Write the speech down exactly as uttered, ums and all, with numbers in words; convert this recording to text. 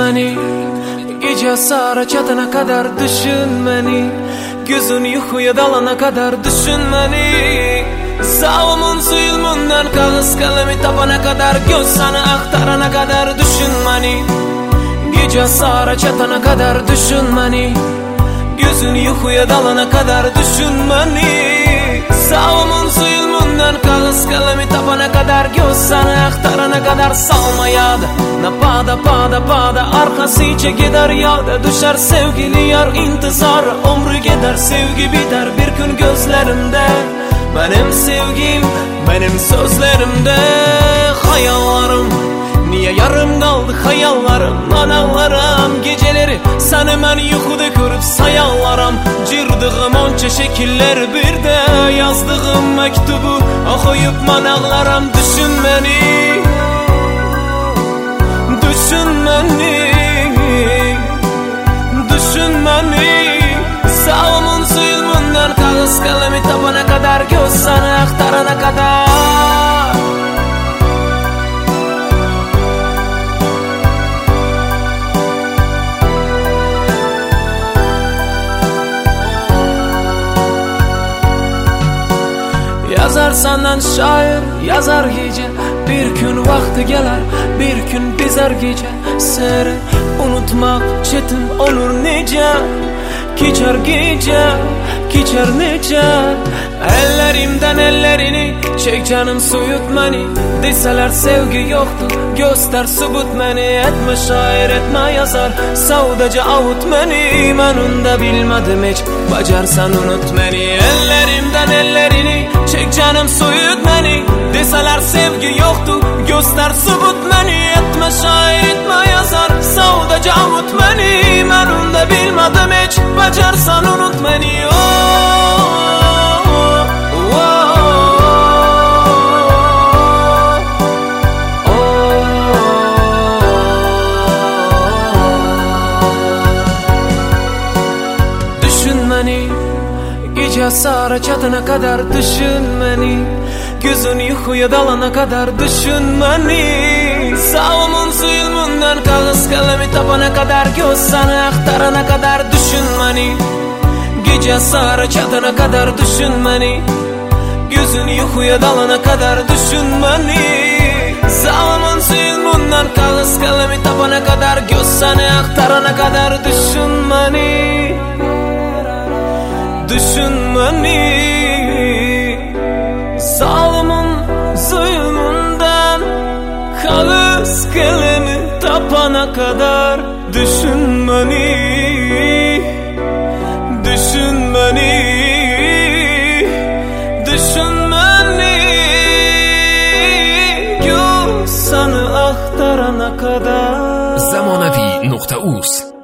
beni. Gece sara çatana kadar düşün beni. Gözün yuhuya dalana kadar düşün beni. Sağımın suyulmundan kağız kalemi tapana kadar, göz sana aktarana kadar düşün beni. Gece sara çatana kadar düşün beni. Gözün yuhuya dalana kadar düşün beni. Sağımın suyulmundan kağız kalemi tapana kadar, göz sana aktarana kadar salma yağda. Na pada pada pada arkası içe gider yağda. Düşer sevgili yar intizar, ömrü gider sevgi biter bir gün gözlerimde. Benim sevgim, benim sözlerimde. Hayallarım, niye yarım kaldı hayallarım, analarım. Geceleri seni ben yuhuda görüp sayallarım. Cırdığım onca şekiller bir de yazdığım mektubu okuyup manağlarım. Düşün beni, düşün beni, düşün beni. Sağımın suyulmundan kağız kalemi tapana kadar, göz sana aktarana kadar. Yazar senden şair, yazar gece. Bir gün vakti gelir, bir gün dizer gece. Seni unutmak çetin olur nice. Geçer gece, geçer nice. Ellerimden ellerini çek canım soyut beni. Deseler sevgi yoktu, göster subut beni. Etme şair, etme yazar, savdaca avut beni. Ben onu bilmedim hiç, bacarsan unut beni. Ellerimden ellerini çek canım soyut beni. Deseler sevgi yoktu, göster subut beni. Etme şair, etme yazar, savdaca avut beni. Ben onu bilmedim hiç, bacarsan unut beni. Oh, oh, oh, oh. Düşün beni, gece sara çatana kadar düşün beni. Gözün yuhuya dalana kadar düşün beni. Sağımın suyulmundan kağız kalemi tapana kadar, göz sana aktarana kadar düşün beni. Gece sara çatana kadar düşün beni. Gözün yuhuya dalana kadar düşün beni. Sağımın suyulmundan kağız kalemi tapana kadar, göz sana aktarana kadar düşün beni. Düşün beni. Sağımın suyulmundan kağız kalemi tapana kadar düşün beni. Düşün beni, düşün beni. Göz sana aktarana kadar. zamonaviy nuqta uz